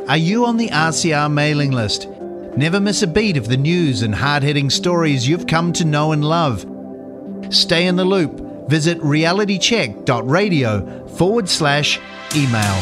Are you on the RCR mailing list? Never miss a beat of the news and hard-hitting stories you've come to know and love. Stay in the loop. Visit realitycheck.radio/email.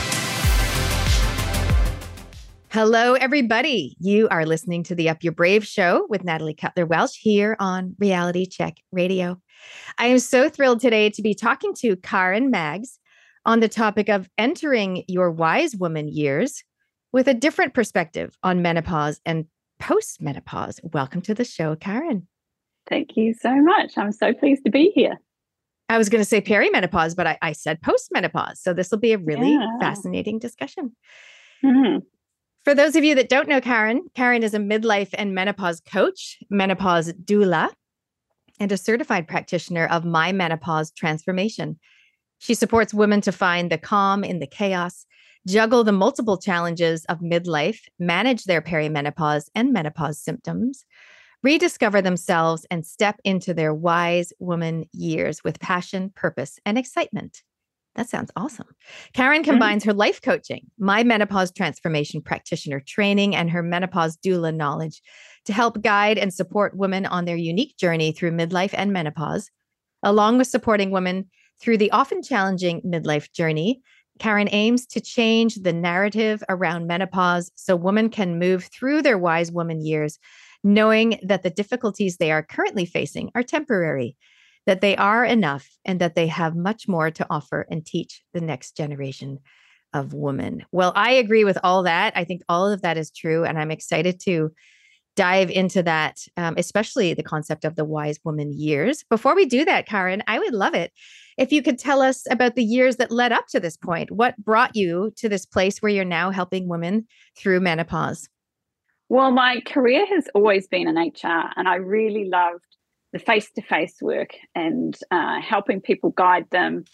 Hello, everybody. You are listening to the Up Your Brave show with Natalie Cutler-Welsh here on Reality Check Radio. I am so thrilled today to be talking to Karen Maggs on the topic of entering your wise woman years with a different perspective on menopause and post-menopause. Welcome to the show, Karen. Thank you so much. I'm so pleased to be here. I was going to say perimenopause, but I said post-menopause. So this will be a really fascinating discussion. Mm-hmm. For those of you that don't know Karen, Karen is a midlife and menopause coach, menopause doula, and a certified practitioner of My Menopause Transformation. She supports women to find the calm in the chaos, juggle the multiple challenges of midlife, manage their perimenopause and menopause symptoms, rediscover themselves, and step into their wise woman years with passion, purpose, and excitement. That sounds awesome. Karen combines her life coaching, My Menopause Transformation practitioner training, and her menopause doula knowledge to help guide and support women on their unique journey through midlife and menopause. Along with supporting women through the often challenging midlife journey, Karen aims to change the narrative around menopause so women can move through their wise woman years, knowing that the difficulties they are currently facing are temporary, that they are enough, and that they have much more to offer and teach the next generation of women. Well, I agree with all that. I think all of that is true, and I'm excited to dive into that, especially the concept of the wise woman years. Before we do that, Karen, I would love it if you could tell us about the years that led up to this point. What brought you to this place where you're now helping women through menopause? Well, my career has always been in HR, and I really loved the face-to-face work and helping people, guide them,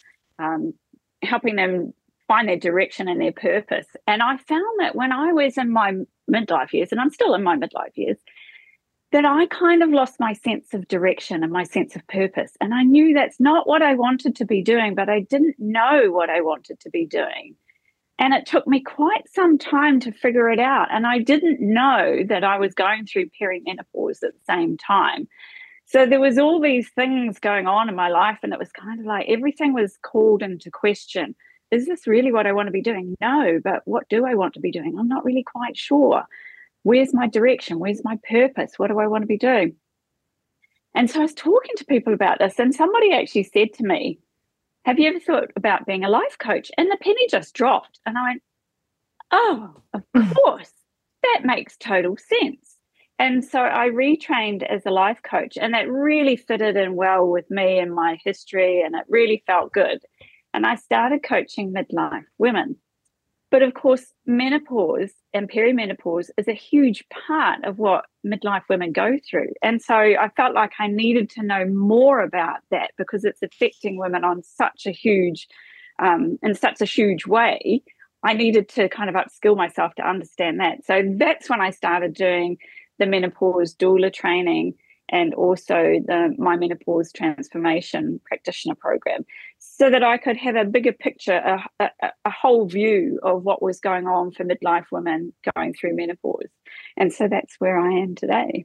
helping them find their direction and their purpose. And I found that when I was in my midlife years, and I'm still in my midlife years, that I kind of lost my sense of direction and my sense of purpose. And I knew that's not what I wanted to be doing, but I didn't know what I wanted to be doing. And it took me quite some time to figure it out. And I didn't know that I was going through perimenopause at the same time. So there was all these things going on in my life, and it was kind of like everything was called into question. Is this really what I want to be doing? No, but what do I want to be doing? I'm not really quite sure. Where's my direction? Where's my purpose? What do I want to be doing? And so I was talking to people about this, and somebody actually said to me, have you ever thought about being a life coach? And the penny just dropped. And I went, oh, of course, that makes total sense. And so I retrained as a life coach, and that really fitted in well with me and my history, and it really felt good. And I started coaching midlife women. But of course, menopause and perimenopause is a huge part of what midlife women go through. And so I felt like I needed to know more about that because it's affecting women on such a huge, in such a huge way. I needed to kind of upskill myself to understand that. So that's when I started doing the menopause doula training and also the My Menopause Transformation practitioner program, so that I could have a bigger picture, a whole view of what was going on for midlife women going through menopause. And so that's where I am today.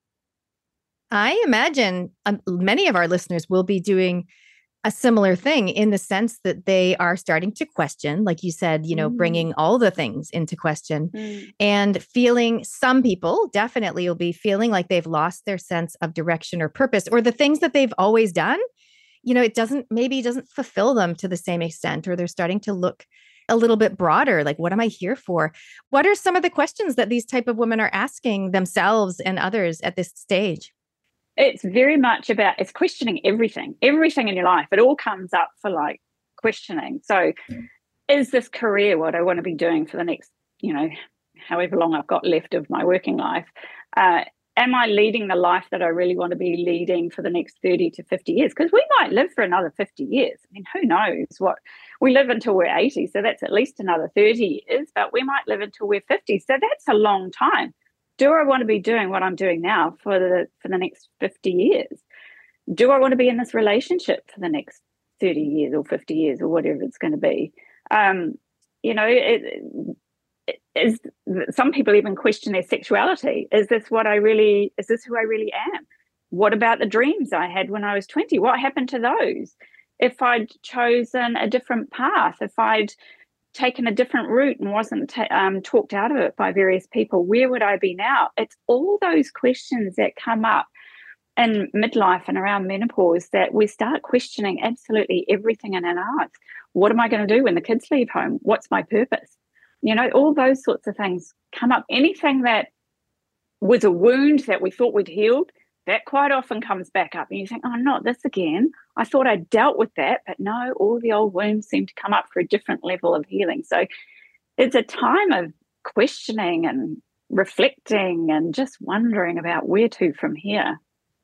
I imagine many of our listeners will be doing a similar thing in the sense that they are starting to question, like you said, bringing all the things into question and feeling, some people definitely will be feeling like they've lost their sense of direction or purpose, or the things that they've always done, it doesn't fulfill them to the same extent, or they're starting to look a little bit broader. Like, what am I here for? What are some of the questions that these type of women are asking themselves and others at this stage? It's very much about, it's questioning everything in your life. It all comes up for like questioning. So is this career what I want to be doing for the next, however long I've got left of my working life? Am I leading the life that I really want to be leading for the next 30 to 50 years? Because we might live for another 50 years. I mean, who knows what? We live until we're 80, so that's at least another 30 years, but we might live until we're 50. So that's a long time. Do I want to be doing what I'm doing now for the next 50 years? Do I want to be in this relationship for the next 30 years or 50 years or whatever it's going to be? some people even question their sexuality. Is this who I really am? What about the dreams I had when I was 20? What happened to those? If I'd chosen a different path, if I'd taken a different route and wasn't talked out of it by various people, where would I be now? It's all those questions that come up in midlife and around menopause that we start questioning absolutely everything in our lives. What am I going to do when the kids leave home? What's my purpose? All those sorts of things come up. Anything that was a wound that we thought we'd healed, that quite often comes back up. And you think, oh, not this again. I thought I dealt with that, but no, all the old wounds seem to come up for a different level of healing. So it's a time of questioning and reflecting and just wondering about where to from here.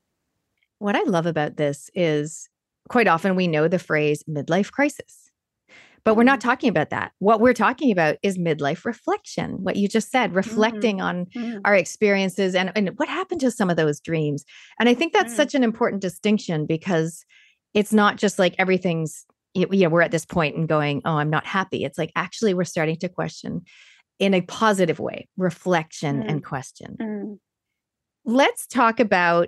What I love about this is quite often we know the phrase midlife crisis, but we're not talking about that. What we're talking about is midlife reflection, what you just said, reflecting on our experiences and what happened to some of those dreams. And I think that's such an important distinction, because it's not just like everything's, we're at this point and going, oh, I'm not happy. It's like, actually, we're starting to question in a positive way, reflection and question. Let's talk about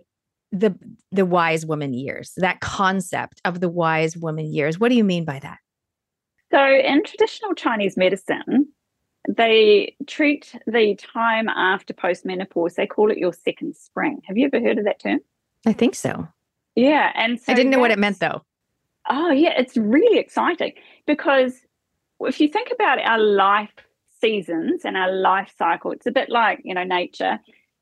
the wise woman years, that concept of the wise woman years. What do you mean by that? So in traditional Chinese medicine, they treat the time after postmenopause, they call it your second spring. Have you ever heard of that term? I think so. Yeah. And so I didn't know what it meant, though. Oh, yeah. It's really exciting, because if you think about our life seasons and our life cycle, it's a bit like, nature.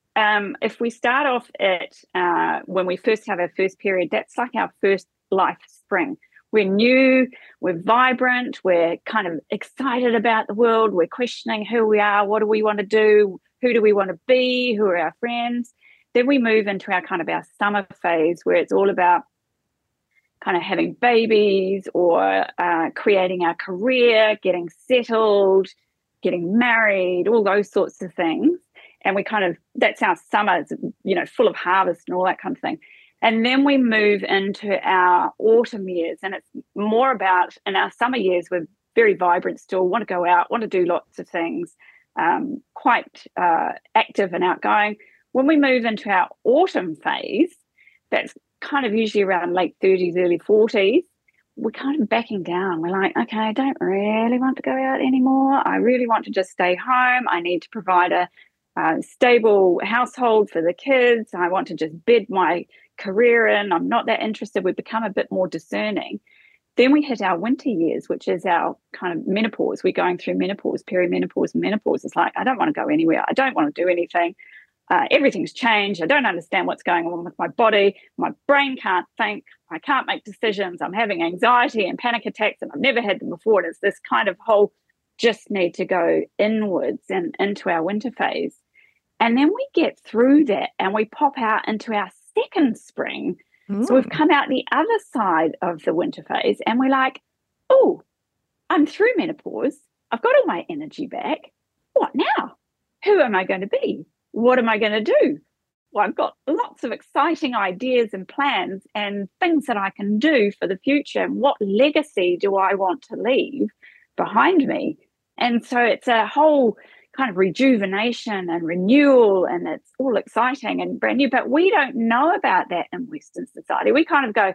If we start off at when we first have our first period, that's like our first life spring. We're new, we're vibrant, we're kind of excited about the world, we're questioning who we are, what do we want to do, who do we want to be, who are our friends. Then we move into our summer phase, where it's all about kind of having babies or creating our career, getting settled, getting married, all those sorts of things. And that's our summer, full of harvest and all that kind of thing. And then we move into our autumn years, and it's more about, in our summer years, we're very vibrant still, want to go out, want to do lots of things, quite active and outgoing. When we move into our autumn phase, that's kind of usually around late 30s, early 40s, we're kind of backing down. We're like, okay, I don't really want to go out anymore. I really want to just stay home. I need to provide a stable household for the kids. I want to just bed my career in. I'm not that interested. We become a bit more discerning. Then we hit our winter years, which is our kind of menopause. We're going through menopause, perimenopause, and menopause. It's like, I don't want to go anywhere. I don't want to do anything. Everything's changed. I don't understand what's going on with my body. My brain can't think. I can't make decisions. I'm having anxiety and panic attacks, and I've never had them before. And it's this kind of whole just need to go inwards and into our winter phase. And then we get through that and we pop out into our second spring. So we've come out the other side of the winter phase, and we're like, oh, I'm through menopause. I've got all my energy back. What now? Who am I going to be? What am I going to do? Well, I've got lots of exciting ideas and plans and things that I can do for the future. And what legacy do I want to leave behind me? And so it's a whole kind of rejuvenation and renewal, and it's all exciting and brand new. But we don't know about that in Western society. We kind of go,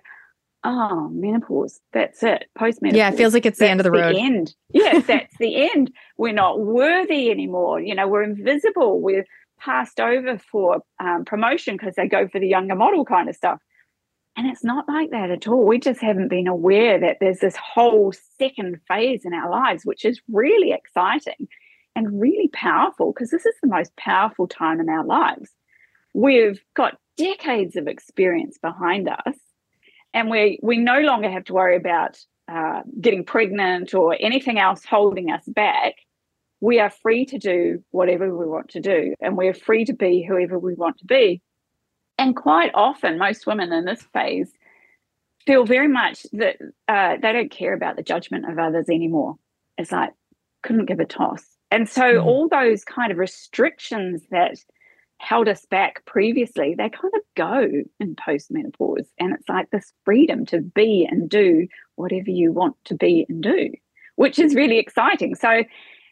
oh, menopause, that's it, postmenopause. Yeah, it feels like it's the end of the road. End. Yes, that's the end. We're not worthy anymore. We're invisible. We're passed over for promotion because they go for the younger model kind of stuff. And it's not like that at all. We just haven't been aware that there's this whole second phase in our lives, which is really exciting and really powerful, because this is the most powerful time in our lives. We've got decades of experience behind us, and we no longer have to worry about getting pregnant or anything else holding us back. We are free to do whatever we want to do, and we're free to be whoever we want to be. And quite often, most women in this phase feel very much that they don't care about the judgment of others anymore. It's like, couldn't give a toss. And so all those kind of restrictions that held us back previously, they kind of go in postmenopause. And it's like this freedom to be and do whatever you want to be and do, which is really exciting. So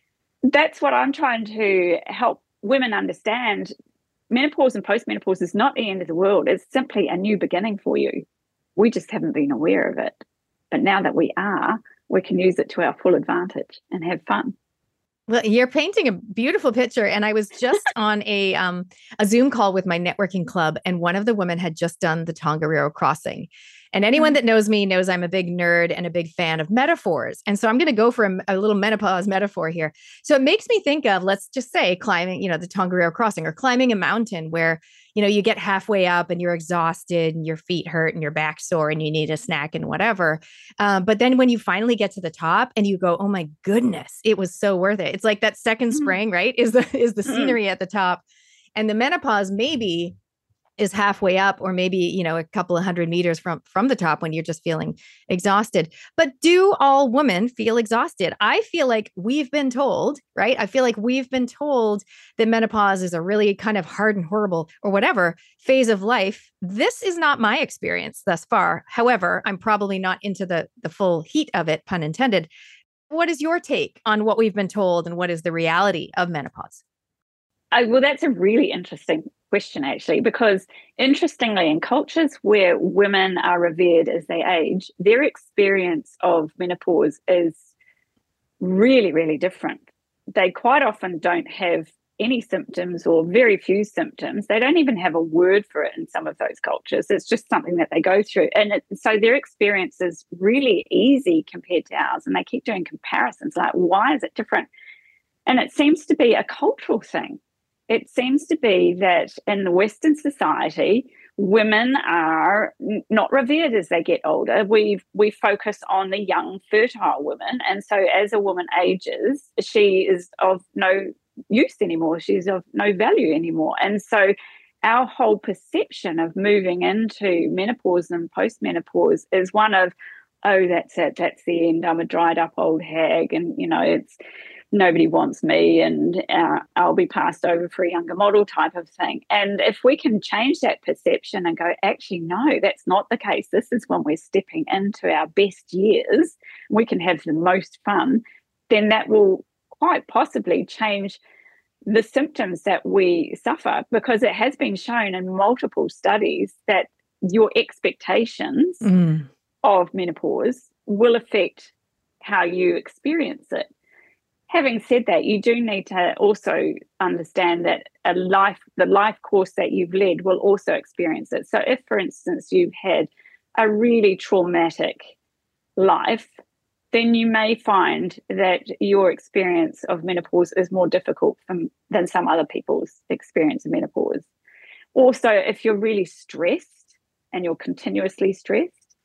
that's what I'm trying to help women understand. Menopause and postmenopause is not the end of the world. It's simply a new beginning for you. We just haven't been aware of it. But now that we are, we can use it to our full advantage and have fun. Well, you're painting a beautiful picture. And I was just on a Zoom call with my networking club, and one of the women had just done the Tongariro crossing. And anyone that knows me knows I'm a big nerd and a big fan of metaphors. And so I'm going to go for a little menopause metaphor here. So it makes me think of, let's just say, climbing, the Tongariro crossing, or climbing a mountain where, you get halfway up and you're exhausted and your feet hurt and your back sore and you need a snack and whatever. But then when you finally get to the top and you go, oh my goodness, it was so worth it. It's like that second spring, right? Is the scenery at the top. And the menopause maybe is halfway up, or maybe, a couple of 100 meters from the top when you're just feeling exhausted. But do all women feel exhausted? I feel like we've been told, right? I feel like we've been told that menopause is a really kind of hard and horrible, or whatever, phase of life. This is not my experience thus far. However, I'm probably not into the full heat of it, pun intended. What is your take on what we've been told, and what is the reality of menopause? Well, that's a really interesting question, actually, because interestingly, in cultures where women are revered as they age, their experience of menopause is really, really different. They quite often don't have any symptoms, or very few symptoms. They don't even have a word for it in some of those cultures. It's just something that they go through. And so their experience is really easy compared to ours. And they keep doing comparisons like, why is it different? And it seems to be a cultural thing. It seems to be that in the Western society, women are not revered as they get older. We focus on the young, fertile women. And so as a woman ages, she is of no use anymore. She's of no value anymore. And so our whole perception of moving into menopause and postmenopause is one of, oh, that's it, that's the end. I'm a dried up old hag, and, it's nobody wants me, and I'll be passed over for a younger model type of thing. And if we can change that perception and go, actually, no, that's not the case. This is when we're stepping into our best years. We can have the most fun. Then that will quite possibly change the symptoms that we suffer, because it has been shown in multiple studies that your expectations of menopause will affect how you experience it. Having said that, you do need to also understand that the life course that you've led will also experience it. So if, for instance, you've had a really traumatic life, then you may find that your experience of menopause is more difficult than some other people's experience of menopause. Also, if you're really stressed and you're continuously stressed,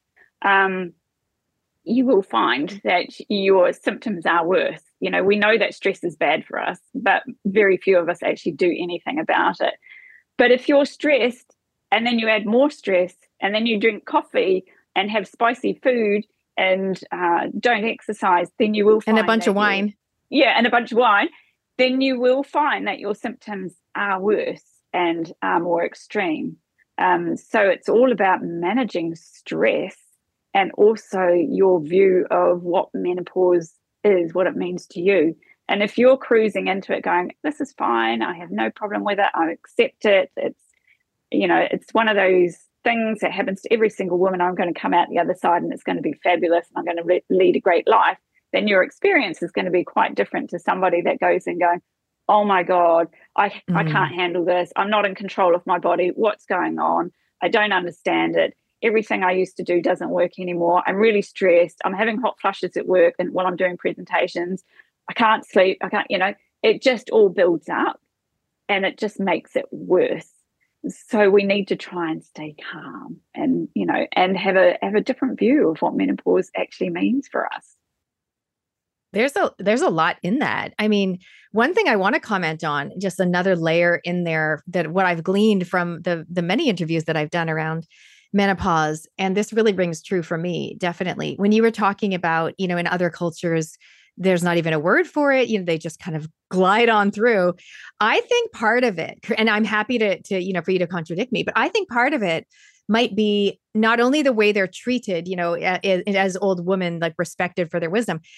you will find that your symptoms are worse. We know that stress is bad for us, but very few of us actually do anything about it. But if you're stressed and then you add more stress, and then you drink coffee and have spicy food and don't exercise, then you will find and a bunch of wine. And a bunch of wine. Then you will find that your symptoms are worse and are more extreme. So it's all about managing stress, and also your view of what menopause is, what it means to you. And if you're cruising into it going, this is fine, I have no problem with it, I accept it, it's one of those things that happens to every single woman, I'm going to come out the other side and it's going to be fabulous and I'm going to lead a great life, then your experience is going to be quite different to somebody that goes and going, oh my God, I can't handle this, I'm not in control of my body, what's going on, I don't understand it. Everything I used to do doesn't work anymore. I'm really stressed. I'm having hot flushes at work and while I'm doing presentations. I can't sleep. It just all builds up and it just makes it worse. So we need to try and stay calm and, and have a different view of what menopause actually means for us. There's a lot in that. I mean, one thing I want to comment on, just another layer in there, that what I've gleaned from the many interviews that I've done around menopause, and this really rings true for me, definitely. When you were talking about, in other cultures, there's not even a word for it. They just kind of glide on through. I think part of it, and I'm happy to for you to contradict me, but I think part of it might be not only the way they're treated, as old women, like respected for their wisdom,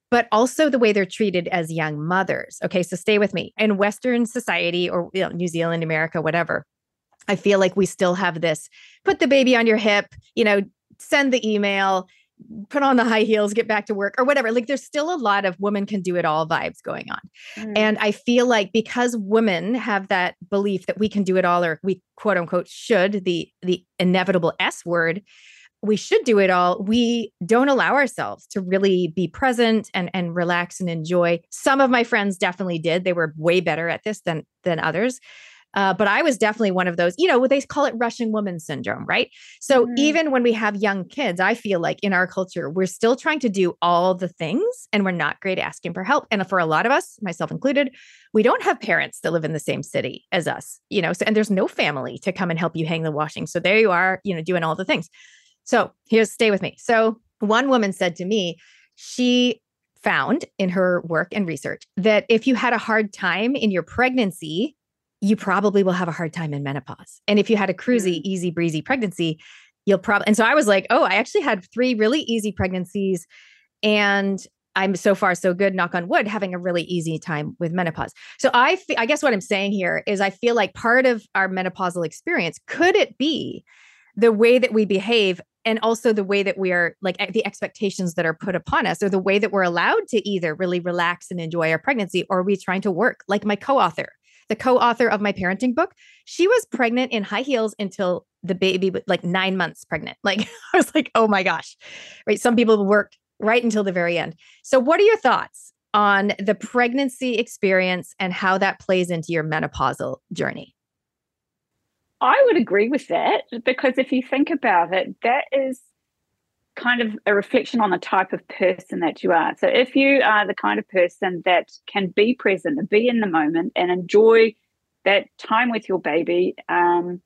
but also the way they're treated as young mothers. Okay, so stay with me. In Western society or New Zealand, America, whatever, I feel like we still have this, put the baby on your hip, send the email, put on the high heels, get back to work or whatever. Like there's still a lot of woman can do it all vibes going on. And I feel like because women have that belief that we can do it all, or we quote unquote should, the inevitable S word, we should do it all. We don't allow ourselves to really be present and relax and enjoy. Some of my friends definitely did. They were way better at this than others. But I was definitely one of those, they call it Russian woman syndrome, right? So even when we have young kids, I feel like in our culture, we're still trying to do all the things and we're not great at asking for help. And for a lot of us, myself included, we don't have parents that live in the same city as us, and there's no family to come and help you hang the washing. So there you are, doing all the things. So stay with me. So one woman said to me, she found in her work and research that if you had a hard time in your pregnancy, you probably will have a hard time in menopause. And if you had a cruisy, easy breezy pregnancy, you'll probably, and so I was like, oh, I actually had 3 really easy pregnancies and I'm so far so good, knock on wood, having a really easy time with menopause. So I guess what I'm saying here is I feel like part of our menopausal experience, could it be the way that we behave and also the way that we are, like the expectations that are put upon us, or the way that we're allowed to either really relax and enjoy our pregnancy, or are we trying to work? Like my the co-author of my parenting book, she was pregnant in high heels until the baby was like 9 months pregnant. Like I was like, oh my gosh, right? Some people work right until the very end. So what are your thoughts on the pregnancy experience and how that plays into your menopausal journey? I would agree with that, because if you think about it, that is kind of a reflection on the type of person that you are. So if you are the kind of person that can be present and be in the moment and enjoy that time with your baby, then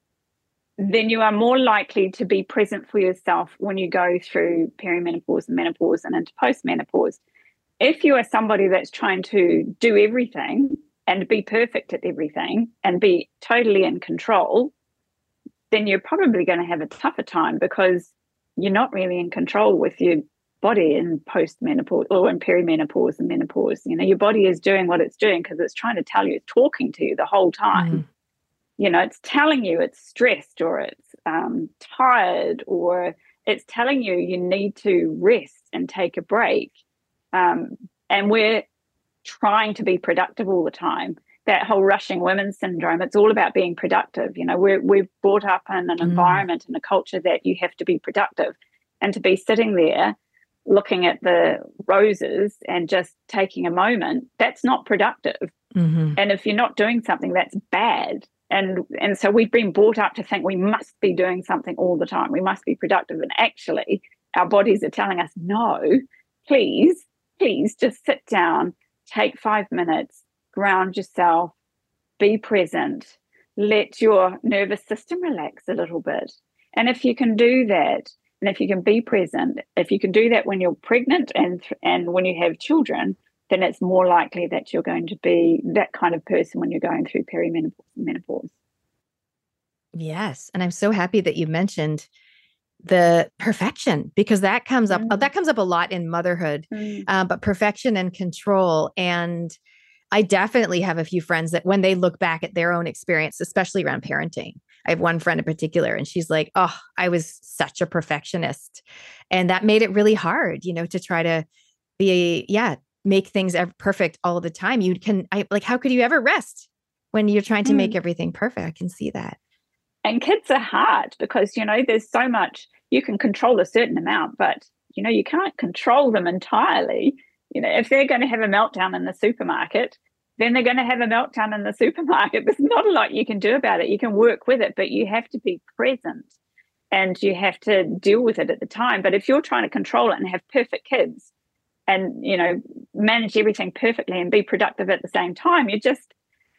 you are more likely to be present for yourself when you go through perimenopause and menopause and into postmenopause. If you are somebody that's trying to do everything and be perfect at everything and be totally in control, then you're probably going to have a tougher time, because you're not really in control with your body in postmenopause or in perimenopause and menopause. Your body is doing what it's doing because it's trying to tell you, it's talking to you the whole time. It's telling you it's stressed, or it's tired, or it's telling you you need to rest and take a break. And we're trying to be productive all the time. That whole rushing women syndrome, it's all about being productive. We're brought up in an environment and a culture that you have to be productive, and to be sitting there looking at the roses and just taking a moment, that's not productive. And if you're not doing something, that's bad. And so we've been brought up to think we must be doing something all the time. We must be productive. And actually, our bodies are telling us, no, please just sit down, take 5 minutes, ground yourself, be present, let your nervous system relax a little bit. And if you can do that, and if you can be present, if you can do that when you're pregnant and when you have children, then it's more likely that you're going to be that kind of person when you're going through perimenopause and menopause. Yes. And I'm so happy that you mentioned the perfection, because that comes up a lot in motherhood, but perfection and control. And I definitely have a few friends that when they look back at their own experience, especially around parenting, I have one friend in particular, and she's like, oh, I was such a perfectionist. And that made it really hard, to try to make things perfect all the time. How could you ever rest when you're trying to make everything perfect? I can see that. And kids are hard because, there's so much, you can control a certain amount, but, you can't control them entirely. If they're going to have a meltdown in the supermarket, then they're going to have a meltdown in the supermarket. There's not a lot you can do about it. You can work with it, but you have to be present and you have to deal with it at the time. But if you're trying to control it and have perfect kids and, manage everything perfectly and be productive at the same time, you're just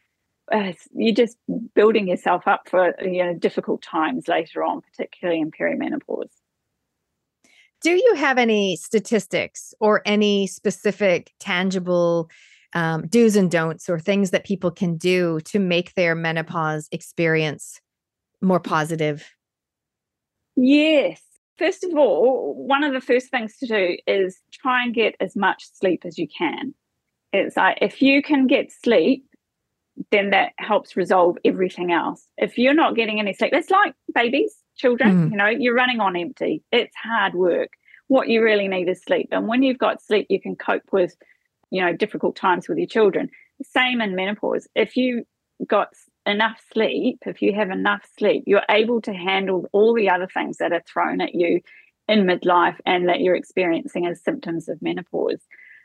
building yourself up for, difficult times later on, particularly in perimenopause. Do you have any statistics or any specific tangible do's and don'ts or things that people can do to make their menopause experience more positive? Yes. First of all, one of the first things to do is try and get as much sleep as you can. It's like if you can get sleep, then that helps resolve everything else. If you're not getting any sleep, it's like babies, children, you're running on empty. It's hard work. What you really need is sleep. And when you've got sleep, you can cope with, difficult times with your children. Same in menopause. If you got enough sleep, if you have enough sleep, you're able to handle all the other things that are thrown at you in midlife and that you're experiencing as symptoms of menopause.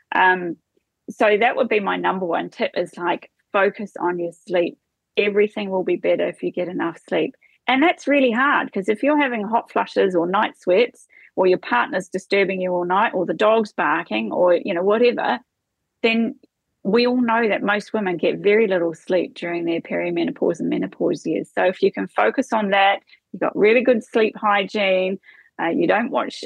So that would be my number one tip, is like focus on your sleep. Everything will be better if you get enough sleep. And that's really hard, because if you're having hot flushes or night sweats, or your partner's disturbing you all night, or the dog's barking, or whatever, then we all know that most women get very little sleep during their perimenopause and menopause years. So if you can focus on that, you've got really good sleep hygiene, you don't watch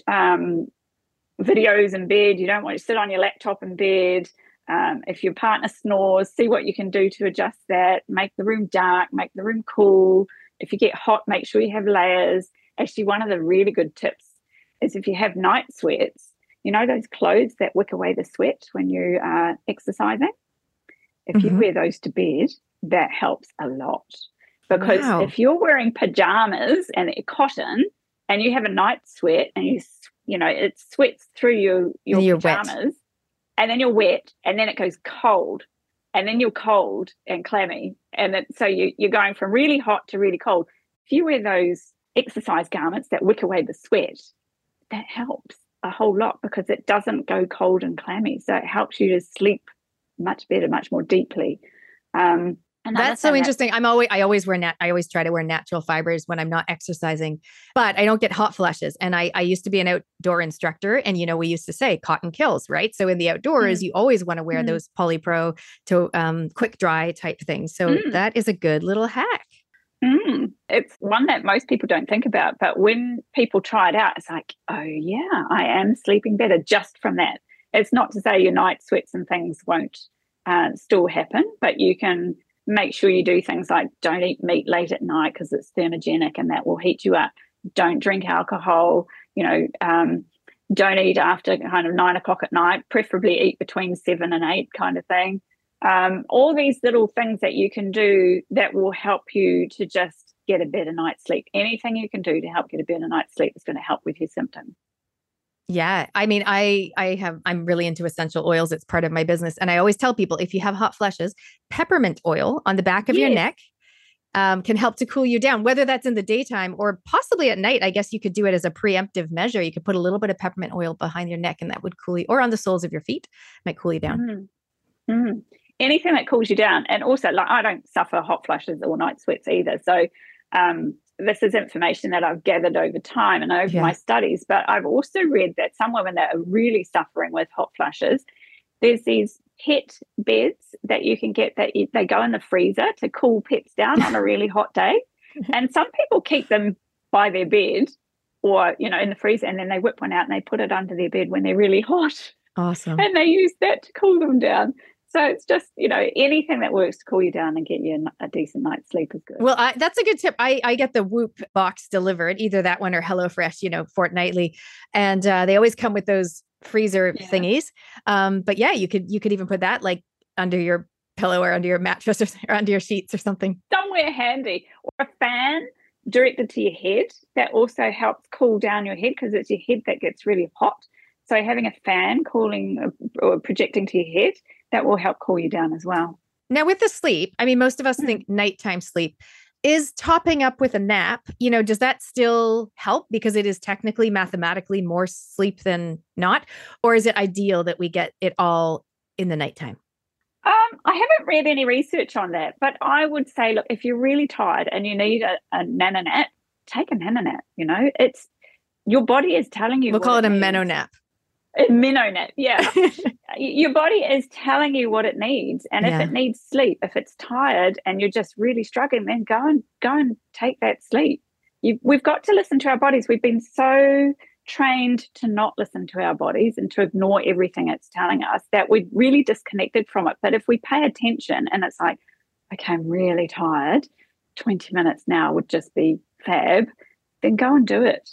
videos in bed, you don't want to sit on your laptop in bed. If your partner snores, see what you can do to adjust that. Make the room dark, make the room cool. If you get hot, make sure you have layers. Actually, one of the really good tips is if you have night sweats, those clothes that wick away the sweat when you are exercising, if you wear those to bed, that helps a lot. Because if you're wearing pajamas and they're cotton and you have a night sweat and it sweats through your pajamas, wet. And then you're wet, and then it goes cold, and then you're cold and clammy, and so you're going from really hot to really cold. If you wear those exercise garments that wick away the sweat, that helps a whole lot, because it doesn't go cold and clammy. So it helps you to sleep much better, much more deeply. That's so interesting. I always try to wear natural fibers when I'm not exercising, but I don't get hot flushes. And I used to be an outdoor instructor, and we used to say cotton kills, right? So in the outdoors, you always want to wear those Polypro to quick dry type things. So that is a good little hack. It's one that most people don't think about, but when people try it out, it's like, oh yeah, I am sleeping better just from that. It's not to say your night sweats and things won't still happen, but you can make sure you do things like don't eat meat late at night because it's thermogenic and that will heat you up. Don't drink alcohol, don't eat after kind of 9 o'clock at night, preferably eat between 7 and 8 kind of thing. All these little things that you can do that will help you to just get a better night's sleep. Anything you can do to help get a better night's sleep is going to help with your symptoms. Yeah. I mean, I'm really into essential oils. It's part of my business. And I always tell people, if you have hot flushes, peppermint oil on the back of your neck can help to cool you down, whether that's in the daytime or possibly at night. I guess you could do it as a preemptive measure. You could put a little bit of peppermint oil behind your neck, and that would cool you, or on the soles of your feet, might cool you down. Anything that cools you down. And also, like, I don't suffer hot flushes or night sweats either. So this is information that I've gathered over time and over my studies. But I've also read that some women that are really suffering with hot flushes, there's these pet beds that you can get that they go in the freezer to cool pets down on a really hot day. And some people keep them by their bed or, in the freezer, and then they whip one out and they put it under their bed when they're really hot. Awesome. And they use that to cool them down. So it's just, anything that works to cool you down and get you a decent night's sleep is good. Well, that's a good tip. I get the Whoop box delivered, either that one or HelloFresh, fortnightly. And they always come with those freezer thingies. But yeah, you could even put that like under your pillow or under your mattress or under your sheets or something. Somewhere handy. Or a fan directed to your head. That also helps cool down your head, because it's your head that gets really hot. So having a fan cooling or projecting to your head, that will help cool you down as well. Now with the sleep, I mean, most of us think nighttime sleep. Is topping up with a nap, does that still help, because it is technically mathematically more sleep than not? Or is it ideal that we get it all in the nighttime? I haven't read any research on that, but I would say, look, if you're really tired and you need a nana nap, take a nana nap. It's your body is telling you. We'll call it a meno nap. A meno nap, yeah. Your body is telling you what it needs, and if it needs sleep, if it's tired and you're just really struggling, then go and take that sleep. We've got to listen to our bodies. We've been so trained to not listen to our bodies and to ignore everything it's telling us that we're really disconnected from it. But if we pay attention and it's like, okay, I'm really tired, 20 minutes now would just be fab, then go and do it.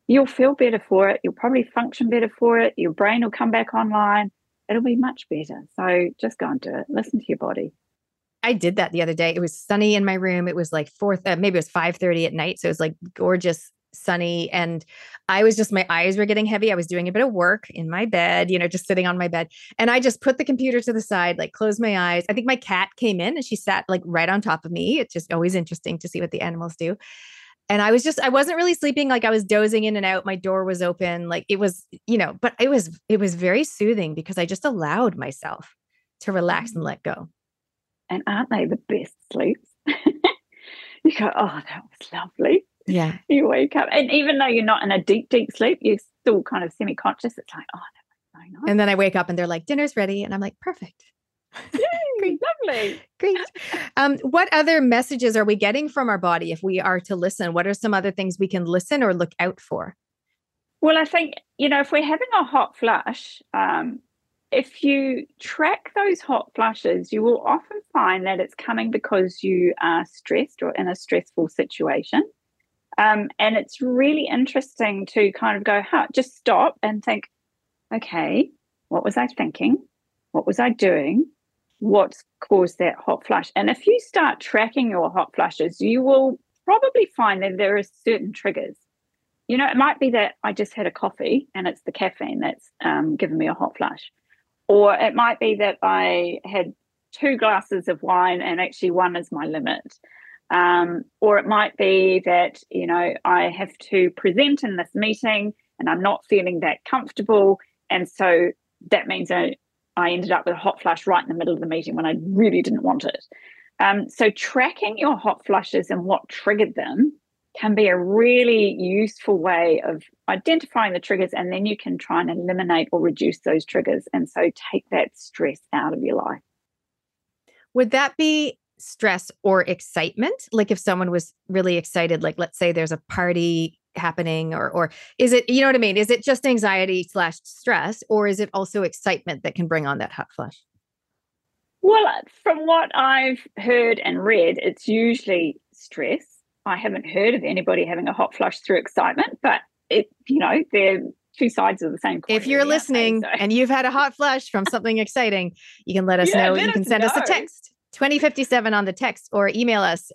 you'll feel better for it. You'll probably function better for it. Your brain will come back online. It'll be much better. So just go and do it. Listen to your body. I did that the other day. It was sunny in my room. It was like maybe it was 5:30 at night. So it was like gorgeous, sunny. And I was just, my eyes were getting heavy. I was doing a bit of work in my bed, just sitting on my bed. And I just put the computer to the side, like closed my eyes. I think my cat came in and she sat like right on top of me. It's just always interesting to see what the animals do. And I wasn't really sleeping. Like I was dozing in and out. My door was open. Like it was, but it was very soothing because I just allowed myself to relax and let go. And aren't they the best sleeps? You go, oh, that was lovely. Yeah. You wake up. And even though you're not in a deep, deep sleep, you're still kind of semi-conscious. It's like, oh, that was so nice. And then I wake up and they're like, dinner's ready. And I'm like, perfect. Yay, great. Lovely. Great. What other messages are we getting from our body if we are to listen? What are some other things we can listen or look out for? Well, I think, if we're having a hot flush, if you track those hot flushes, you will often find that it's coming because you are stressed or in a stressful situation. And it's really interesting to kind of go, just stop and think, okay, what was I thinking? What was I doing? What's caused that hot flush? And if you start tracking your hot flushes, you will probably find that there are certain triggers. It might be that I just had a coffee and it's the caffeine that's given me a hot flush. Or it might be that I had 2 glasses of wine and actually 1 is my limit. Or it might be that, I have to present in this meeting and I'm not feeling that comfortable. And so that means I ended up with a hot flush right in the middle of the meeting when I really didn't want it. So tracking your hot flushes and what triggered them can be a really useful way of identifying the triggers, and then you can try and eliminate or reduce those triggers. And so take that stress out of your life. Would that be stress or excitement? Like if someone was really excited, like let's say there's a party happening or is it, you know what I mean? Is it just anxiety / stress, or is it also excitement that can bring on that hot flush? Well, from what I've heard and read, it's usually stress. I haven't heard of anybody having a hot flush through excitement, but they're 2 sides of the same coin. If you're listening and you've had a hot flush from something exciting, you can let us know. You can send us a text, 2057 on the text, or email us,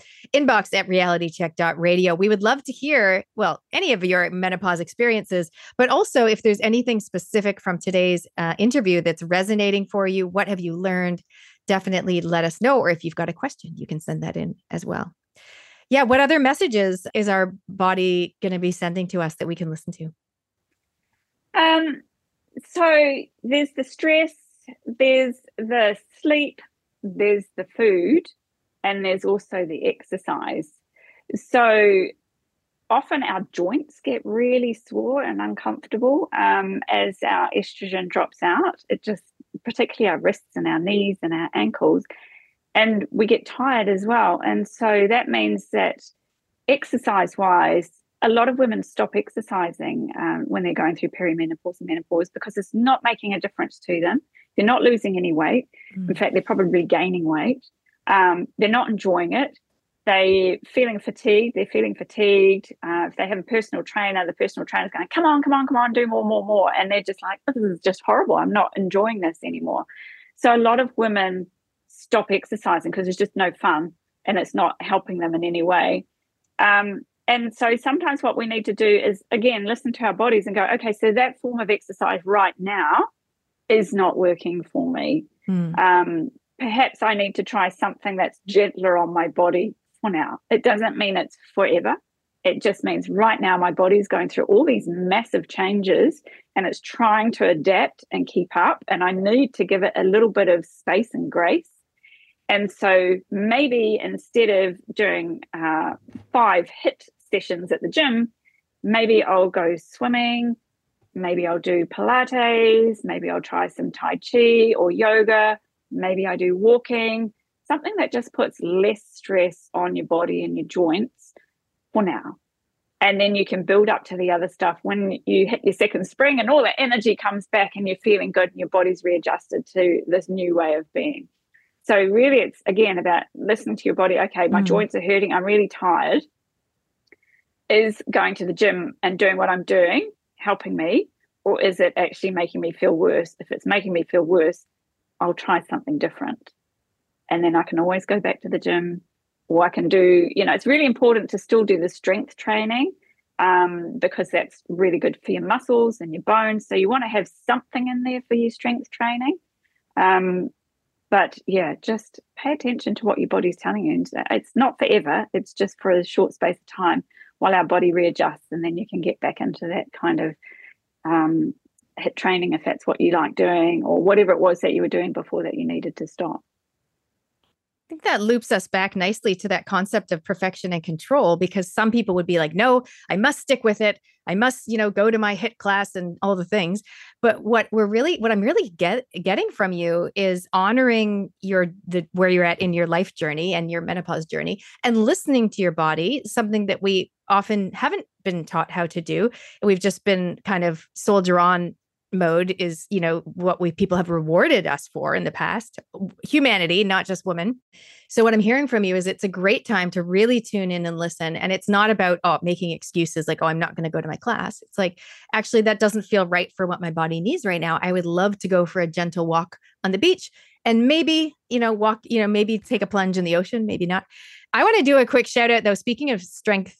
inbox@realitycheck.radio. We would love to hear, any of your menopause experiences, but also if there's anything specific from today's interview that's resonating for you. What have you learned? Definitely let us know. Or if you've got a question, you can send that in as well. Yeah. What other messages is our body going to be sending to us that we can listen to? So there's the stress, there's the sleep, there's the food, and there's also the exercise. So often our joints get really sore and uncomfortable as our estrogen drops out. It just, particularly our wrists and our knees and our ankles, and we get tired as well. And so that means that exercise-wise, a lot of women stop exercising when they're going through perimenopause and menopause because it's not making a difference to them. They're not losing any weight. In fact, they're probably gaining weight. They're not enjoying it. They're feeling fatigued. If they have a personal trainer, the personal trainer's going, come on, do more. And they're just like, this is just horrible. I'm not enjoying this anymore. So a lot of women stop exercising because it's just no fun and it's not helping them in any way. And so sometimes what we need to do is, again, listen to our bodies and go, okay, so that form of exercise right now is not working for me. Perhaps I need to try something that's gentler on my body for now. It doesn't mean it's forever. It just means right now my body's going through all these massive changes and it's trying to adapt and keep up, and I need to give it a little bit of space and grace. And so maybe instead of doing 5 HIIT sessions at the gym, maybe I'll go swimming, maybe I'll do Pilates, maybe I'll try some Tai Chi or yoga, maybe I do walking, something that just puts less stress on your body and your joints for now. And then you can build up to the other stuff when you hit your second spring and all that energy comes back and you're feeling good and your body's readjusted to this new way of being. So really it's, again, about listening to your body. Okay, my joints are hurting. I'm really tired. is going to the gym and doing what I'm doing helping me, or is it actually making me feel worse? If it's making me feel worse, I'll try something different. And then I can always go back to the gym, or I can do, it's really important to still do the strength training, because that's really good for your muscles and your bones. So you want to have something in there for your strength training. But yeah, just pay attention to what your body's telling you. It's not forever. It's just for a short space of time while our body readjusts, and then you can get back into that kind of HIIT training if that's what you like doing, or whatever it was that you were doing before that you needed to stop. I think that loops us back nicely to that concept of perfection and control, because some people would be like, no, I must stick with it. I must, go to my HIIT class and all the things. But what I'm really getting from you is honoring where you're at in your life journey and your menopause journey, and listening to your body, something that we often haven't been taught how to do. We've just been kind of soldier on mode is, what people have rewarded us for in the past, humanity, not just women. So what I'm hearing from you is it's a great time to really tune in and listen. And it's not about, making excuses like, I'm not going to go to my class. It's like, actually, that doesn't feel right for what my body needs right now. I would love to go for a gentle walk on the beach and maybe, maybe take a plunge in the ocean, maybe not. I want to do a quick shout out though. Speaking of strength,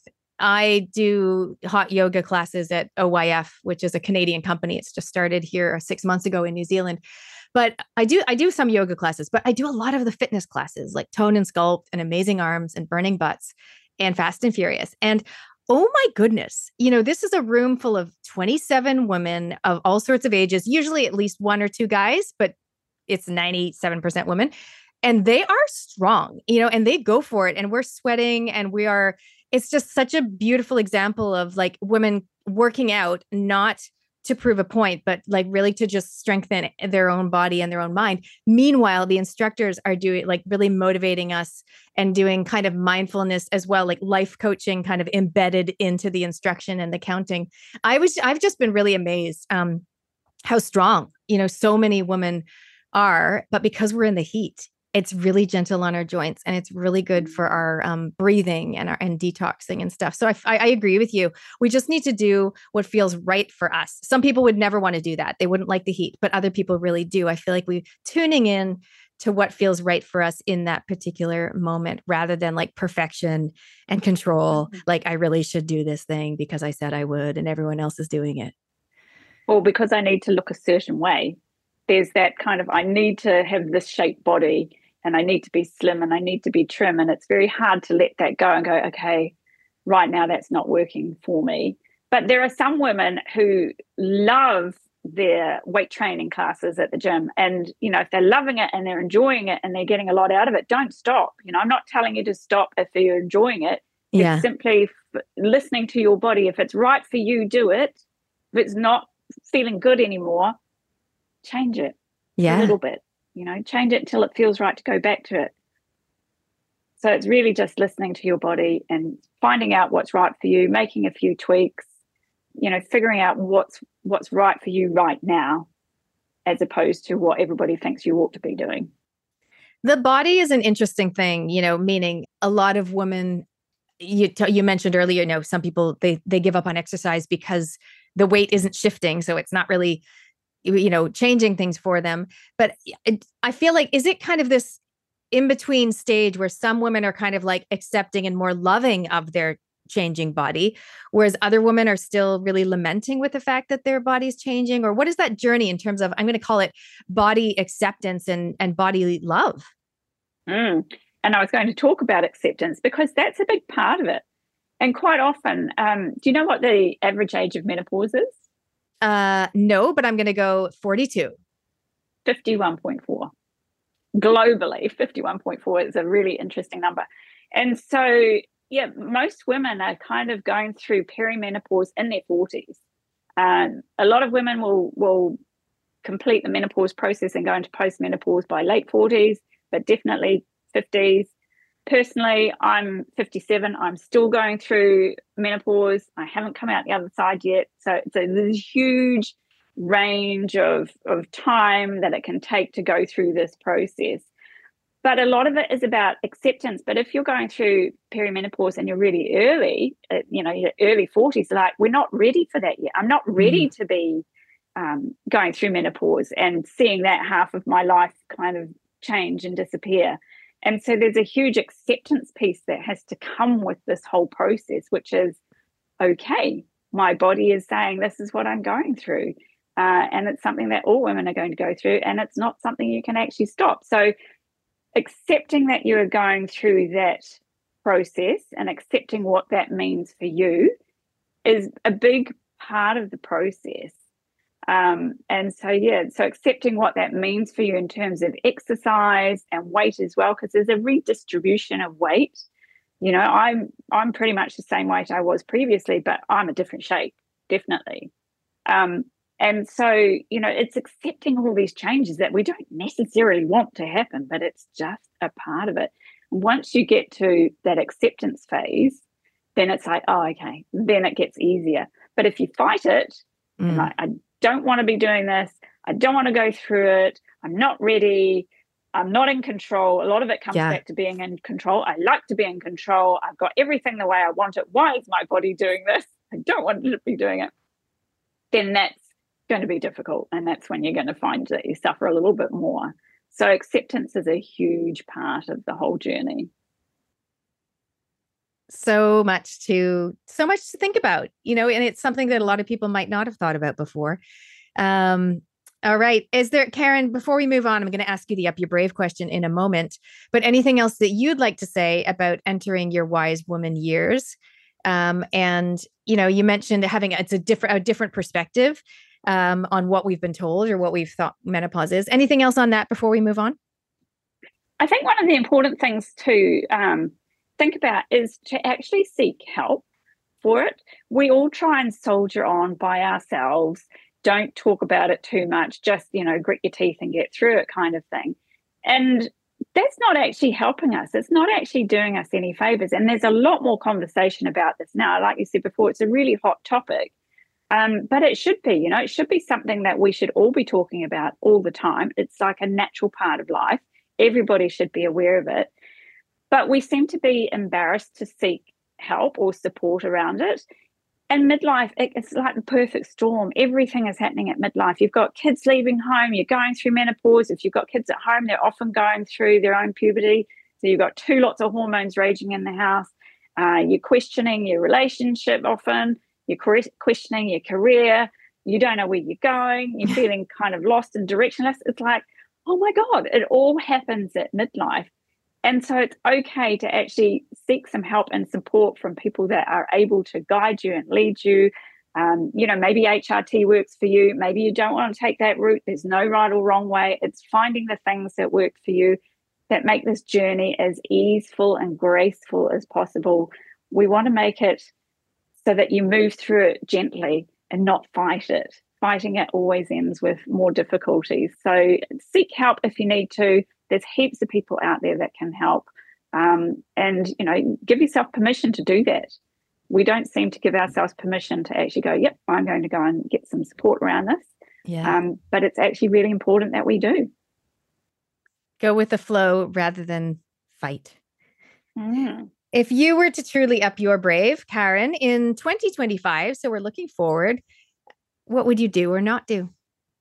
I do hot yoga classes at OYF, which is a Canadian company. It's just started here 6 months ago in New Zealand. But I do some yoga classes, but I do a lot of the fitness classes like Tone and Sculpt and Amazing Arms and Burning Butts and Fast and Furious. And oh my goodness, this is a room full of 27 women of all sorts of ages, usually at least one or two guys, but it's 97% women. And they are strong, and they go for it. And we're sweating and it's just such a beautiful example of like women working out, not to prove a point, but like really to just strengthen their own body and their own mind. Meanwhile, the instructors are doing like really motivating us and doing kind of mindfulness as well, like life coaching kind of embedded into the instruction and the counting. I've just been really amazed how strong, so many women are, but because we're in the heat, it's really gentle on our joints, and it's really good for our breathing and detoxing and stuff. So I agree with you. We just need to do what feels right for us. Some people would never want to do that. They wouldn't like the heat, but other people really do. I feel like we're tuning in to what feels right for us in that particular moment, rather than like perfection and control. Like, I really should do this thing because I said I would and everyone else is doing it. Or because I need to look a certain way. There's that kind of, I need to have this shaped body, and I need to be slim, and I need to be trim. And it's very hard to let that go and go, okay, right now that's not working for me. But there are some women who love their weight training classes at the gym. And, if they're loving it and they're enjoying it and they're getting a lot out of it, don't stop. I'm not telling you to stop if you're enjoying it. Yeah. It's simply listening to your body. If it's right for you, do it. If it's not feeling good anymore, change it a little bit. Change it until it feels right to go back to it. So it's really just listening to your body and finding out what's right for you, making a few tweaks, figuring out what's right for you right now, as opposed to what everybody thinks you ought to be doing. The body is an interesting thing, meaning a lot of women, you mentioned earlier, some people, they give up on exercise because the weight isn't shifting. So it's not really changing things for them. But I feel like, is it kind of this in between stage where some women are kind of like accepting and more loving of their changing body, whereas other women are still really lamenting with the fact that their body's changing? Or what is that journey in terms of, I'm going to call it body acceptance and body love? And I was going to talk about acceptance because that's a big part of it. And quite often, do you know what the average age of menopause is? No, but I'm going to go 42. 51.4. Globally, 51.4 is a really interesting number. And so, most women are kind of going through perimenopause in their 40s. A lot of women will complete the menopause process and go into postmenopause by late 40s, but definitely 50s. Personally, I'm 57. I'm still going through menopause. I haven't come out the other side yet. So there's a huge range of time that it can take to go through this process. But a lot of it is about acceptance. But if you're going through perimenopause and you're really early, your early 40s, like, we're not ready for that yet. I'm not ready to be going through menopause and seeing that half of my life kind of change and disappear. And so there's a huge acceptance piece that has to come with this whole process, which is, okay, my body is saying this is what I'm going through. And it's something that all women are going to go through, and it's not something you can actually stop. So accepting that you are going through that process and accepting what that means for you is a big part of the process. So accepting what that means for you in terms of exercise and weight as well, because there's a redistribution of weight. I'm pretty much the same weight I was previously, but I'm a different shape, definitely. And so, it's accepting all these changes that we don't necessarily want to happen, but it's just a part of it. Once you get to that acceptance phase, then it's like, oh, okay, then it gets easier. But if you fight it, and like, I don't want to be doing this, I don't want to go through it, I'm not ready, I'm not in control. A lot of it comes back to being in control. I like to be in control. I've got everything the way I want it. Why is my body doing this? I don't want it to be doing it. Then that's going to be difficult. And that's when you're going to find that you suffer a little bit more. So acceptance is a huge part of the whole journey. So much to think about, and it's something that a lot of people might not have thought about before. All right. Karen, before we move on, I'm going to ask you the Up Your Brave question in a moment, but anything else that you'd like to say about entering your wise woman years? And, you mentioned having a different perspective on what we've been told or what we've thought menopause is. Anything else on that before we move on? I think one of the important things to think about is to actually seek help for it. We all try and soldier on by ourselves. Don't talk about it too much. Just, grit your teeth and get through it kind of thing. And that's not actually helping us. It's not actually doing us any favors. And there's a lot more conversation about this now. Like you said before, it's a really hot topic. But it should be, it should be something that we should all be talking about all the time. It's like a natural part of life. Everybody should be aware of it. But we seem to be embarrassed to seek help or support around it. And midlife, it's like the perfect storm. Everything is happening at midlife. You've got kids leaving home. You're going through menopause. If you've got kids at home, they're often going through their own puberty. So you've got lots of hormones raging in the house. You're questioning your relationship often. You're questioning your career. You don't know where you're going. You're feeling kind of lost and directionless. It's like, oh my God, it all happens at midlife. And so it's okay to actually seek some help and support from people that are able to guide you and lead you. Maybe HRT works for you. Maybe you don't want to take that route. There's no right or wrong way. It's finding the things that work for you that make this journey as easeful and graceful as possible. We want to make it so that you move through it gently and not fight it. Fighting it always ends with more difficulties. So seek help if you need to. There's heaps of people out there that can help. And give yourself permission to do that. We don't seem to give ourselves permission to actually go, yep, I'm going to go and get some support around this. Yeah. But it's actually really important that we do. Go with the flow rather than fight. Mm. If you were to truly up your brave, Karen, in 2025, so we're looking forward, what would you do or not do?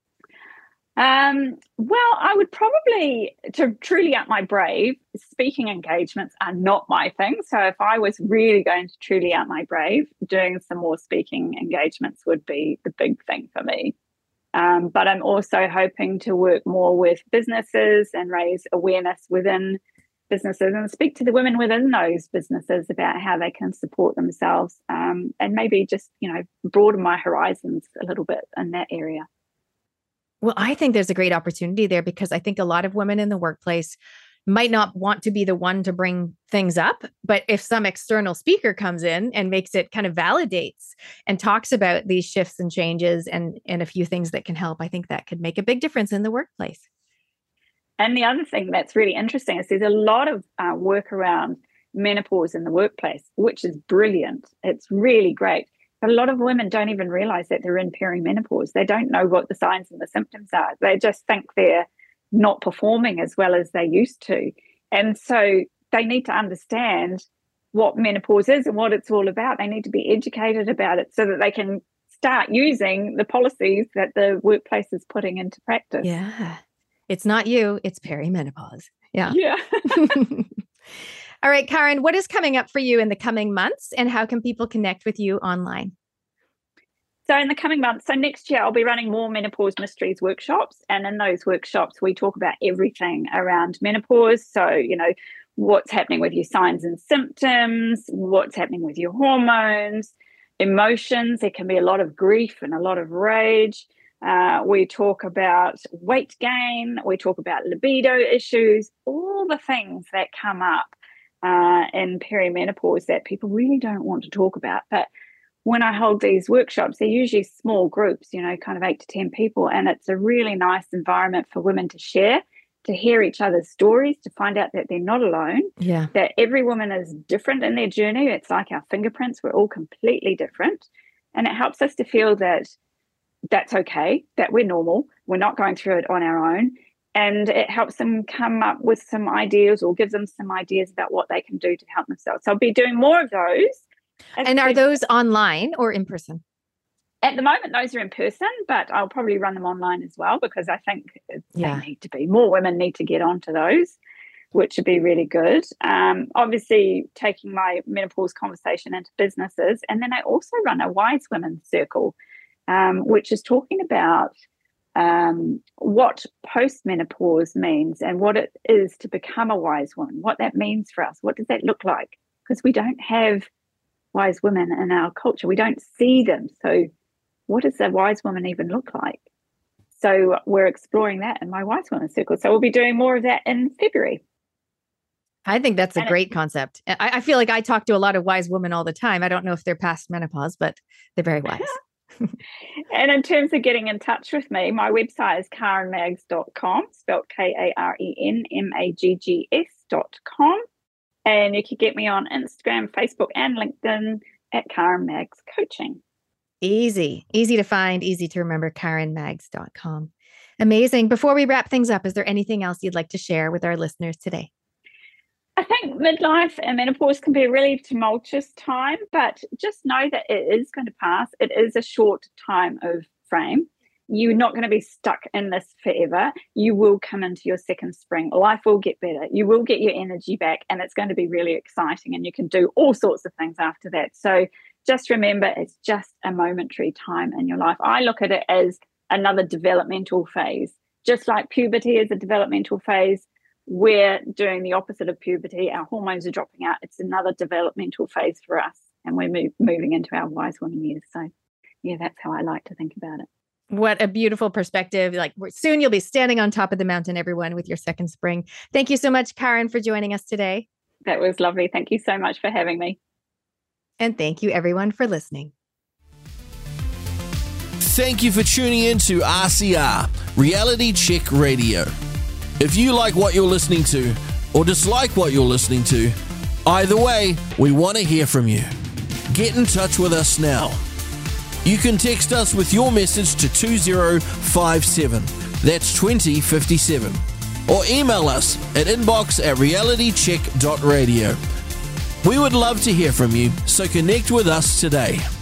Well, I would probably, to truly up my brave, speaking engagements are not my thing. So if I was really going to truly up my brave, doing some more speaking engagements would be the big thing for me. But I'm also hoping to work more with businesses and raise awareness within businesses and speak to the women within those businesses about how they can support themselves, and maybe just, broaden my horizons a little bit in that area. Well, I think there's a great opportunity there because I think a lot of women in the workplace might not want to be the one to bring things up. But if some external speaker comes in and makes it kind of validates and talks about these shifts and changes and a few things that can help, I think that could make a big difference in the workplace. And the other thing that's really interesting is there's a lot of work around menopause in the workplace, which is brilliant. It's really great. But a lot of women don't even realize that they're in perimenopause. They don't know what the signs and the symptoms are. They just think they're not performing as well as they used to. And so they need to understand what menopause is and what it's all about. They need to be educated about it so that they can start using the policies that the workplace is putting into practice. Yeah. It's not you, it's perimenopause. Yeah. Yeah. All right, Karen, what is coming up for you in the coming months, and how can people connect with you online? So in the coming months, so next year I'll be running more Menopause Mysteries workshops. And in those workshops, we talk about everything around menopause. So, what's happening with your signs and symptoms, what's happening with your hormones, emotions. There can be a lot of grief and a lot of rage. We talk about weight gain. We talk about libido issues, all the things that come up in perimenopause that people really don't want to talk about. But when I hold these workshops, they're usually small groups, kind of 8 to 10 people. And it's a really nice environment for women to share, to hear each other's stories, to find out that they're not alone, that every woman is different in their journey. It's like our fingerprints. We're all completely different. And it helps us to feel that that's okay, that we're normal. We're not going through it on our own. And it helps them come up with some ideas, or gives them some ideas about what they can do to help themselves. So I'll be doing more of those. And are those online or in person? At the moment, those are in person, but I'll probably run them online as well, because I think they need to be. More women need to get onto those, which would be really good. Obviously, taking my menopause conversation into businesses. And then I also run a Wise Women Circle, which is talking about what postmenopause means and what it is to become a wise woman, what that means for us. What does that look like? Because we don't have wise women in our culture. We don't see them. So what does a wise woman even look like? So we're exploring that in my Wise Women Circle. So we'll be doing more of that in February. I think that's a great concept. I feel like I talk to a lot of wise women all the time. I don't know if they're past menopause, but they're very wise. And in terms of getting in touch with me, my website is KarenMaggs.com, spelled KarenMaggs.com. And you can get me on Instagram, Facebook, and LinkedIn at Karen Maggs Coaching. Easy to find, easy to remember, KarenMaggs.com. Amazing. Before we wrap things up, is there anything else you'd like to share with our listeners today? I think midlife and menopause can be a really tumultuous time, but just know that it is going to pass. It is a short time of frame. You're not going to be stuck in this forever. You will come into your second spring. Life will get better. You will get your energy back, and it's going to be really exciting, and you can do all sorts of things after that. So just remember, it's just a momentary time in your life. I look at it as another developmental phase. Just like puberty is a developmental phase, we're doing the opposite of puberty. Our hormones are dropping out. It's another developmental phase for us, and we're moving into our wise woman years. So yeah, that's how I like to think about it. What a beautiful perspective. Like, soon you'll be standing on top of the mountain, everyone, with your second spring. Thank you so much, Karen, for joining us today. That was lovely. Thank you so much for having me. And thank you, everyone, for listening. Thank you for tuning in to RCR, Reality Check Radio. If you like what you're listening to or dislike what you're listening to, either way, we want to hear from you. Get in touch with us now. You can text us with your message to 2057, that's 2057, or email us at inbox@realitycheck.radio. We would love to hear from you, so connect with us today.